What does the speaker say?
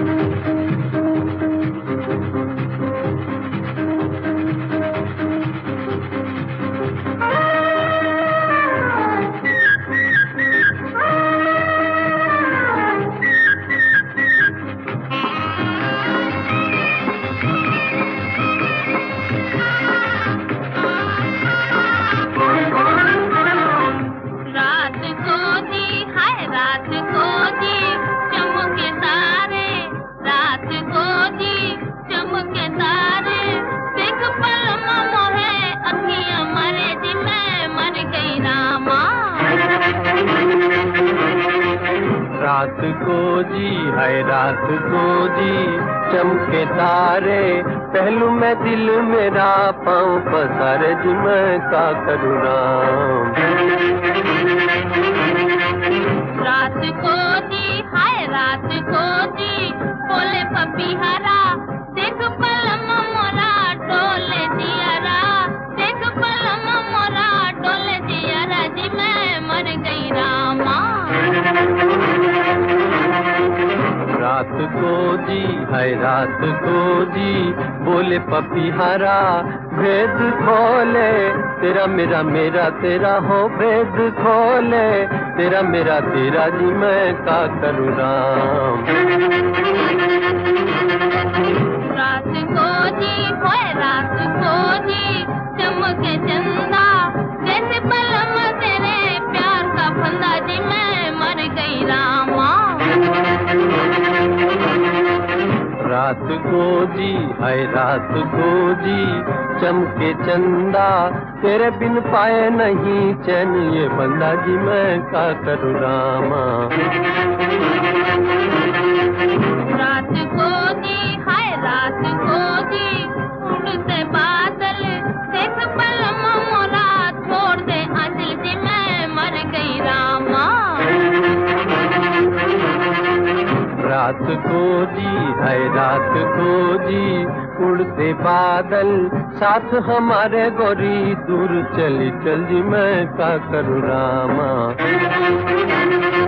रात को जी है रात को जी चमके तारे, पहलू में दिल मेरा पाँव पसारे जी मैं का करूँ राम। रात को जी हाय रात को जी बोले पपीहरा, देख पलम मोरा डोले दियारा, देख पलम मोरा डोले दियारा जी मैं मर गई रामा। रात को जी है रात को जी बोले पपीहरा, भेद खोले तेरा मेरा मेरा तेरा हो, भेद खोले तेरा मेरा तेरा जी मैं का करूँ राम। रात को जी होए रात को जी चमके चंदा, जैसे पलम तेरे प्यार का फंदा जी मैं मर गई रामा। रात को जी है रात को जी चमके चंदा, तेरे बिन पाए नहीं चैन ये बंदा जी मैं का करूँ रामा। रात को जी हाय रात को जी उड़ते बादल, देख पलम मोरा छोड़ दे आंचल जी मैं मर गई रामा। रात को जी है रात को जी उड़ते बादल, साथ हमारे गोरी दूर चली चल जी मैं का करूँ रामा।